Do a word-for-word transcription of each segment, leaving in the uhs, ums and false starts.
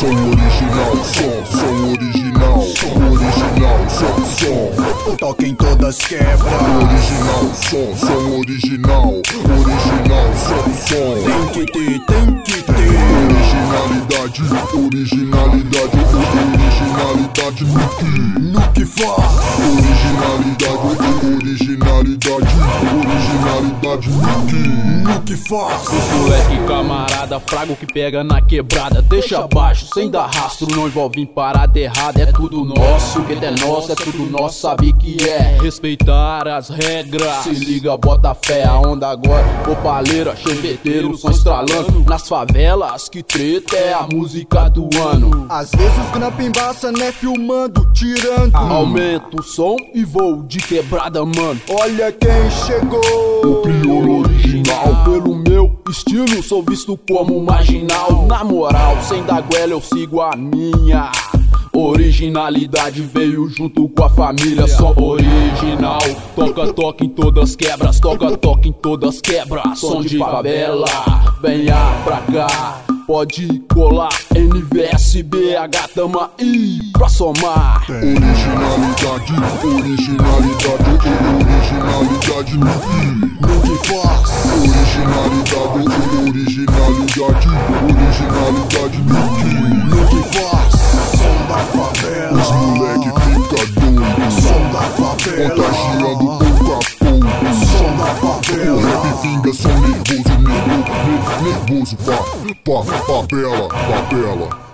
som original, som, som original, som original, som, som. Toca em todas quebras. Original, som, som original, original, som, som. Tem que ter, tem que ter. Originalidade, originalidade, originalidade no que? No que faz. Originalidade, originalidade, originalidade no que? No que faz. Moleque camarada, frago que pega na quebrada. Deixa baixo, sem dar rastro, não envolve em parada errada. É tudo nosso, que é nosso, é tudo nosso, sabe que é respeitar as regras. Se liga, bota fé, a onda agora opaleira, cheveteiro, som estralando nas favelas. Que treta é a música do ano. Às vezes os grampo embaça, né, filmando, tirando. Aumenta o som e vou de quebrada, mano. Olha quem chegou. O crioulo original. Pelo meu estilo sou visto como marginal. Na moral, sem dar goela eu sigo a minha. Originalidade veio junto com a família. Só original. Toca, toca em todas quebras. Toca, toca em todas quebras. Som de favela, venha pra cá. Pode colar, N V S B H, tamo aí pra somar. Originalidade, originalidade, originalidade no que? No que faz. Originalidade, originalidade, originalidade no que? No que faz. Som da favela. Os moleque fica doido. Som da favela. Contagiando pouco a pouco. Som da O favela. rap vinga, som nervoso, nervoso, nervoso, pa, pa, papela, papela.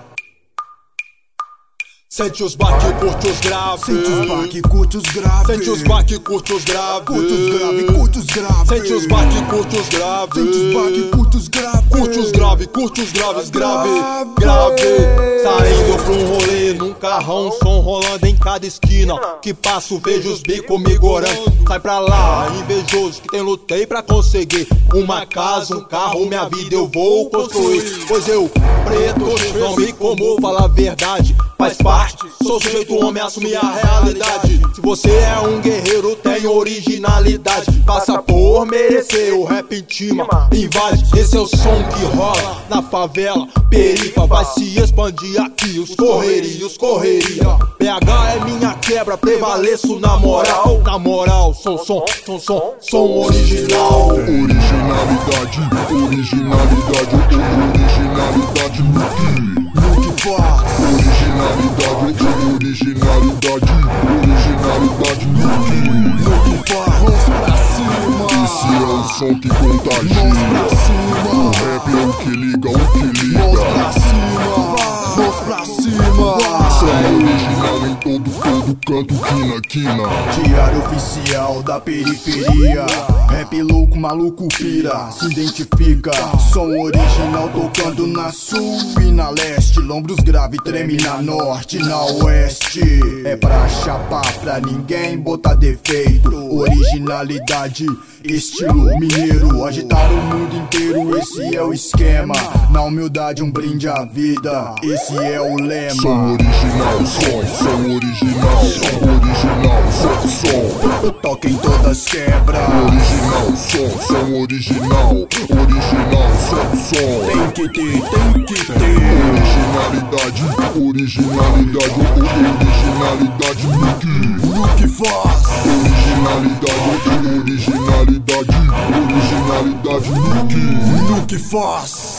Sente os baque, curte os graves. Sente os baque, curte os graves. Sente os baque, curte os graves. Curte os graves, curte os graves. Sente os baque, curte os graves. Sente os baque, curte os graves. Curte os graves, curte os graves, grave, grave. Saindo pra um rolê num carrão, som rolando em cada esquina. Que passo, vejo os bicos me gorando. Sai pra lá, invejoso, que tem lutei pra conseguir uma casa, um carro, minha vida eu vou construir. Pois eu, preto, não me comovo, fala a verdade. Faz parte, sou sujeito homem, assumir a realidade. Se você é um guerreiro, tem originalidade. Passa por merecer, o rap intima, invade. Esse é o som que rola na favela, perifa. Vai se expandir aqui, os correria, os correria. B H é minha quebra, prevaleço na moral. Na moral, som, som, som, som, som original. Originalidade, originalidade, originalidade no que? No que faz. Originalidade, originalidade, originalidade no que? No que faz. Mãos pra cima. Esse é o som que Mãos pra contagia. O cima. rap é o que liga, o que Mãos pra liga. cima. Mãos pra cima. Som original em todo, todo canto, quina, quina. Diário oficial da periferia. Rap louco, maluco pira, se identifica. Som original tocando na sul e na leste. Lombros grave treme na norte e na oeste. É pra chapar, pra ninguém botar defeito. Originalidade, estilo mineiro. Agitar o mundo inteiro, esse é o esquema. Na humildade um brinde à vida, esse é o lema. Som original, som, som original, som original, som, som. Toca em todas quebras. Original, som, som original, original, som, som. Tem que ter, tem que ter. Originalidade, originalidade, originalidade no que? No que faz. Originalidade, originalidade, originalidade no que? No que faz.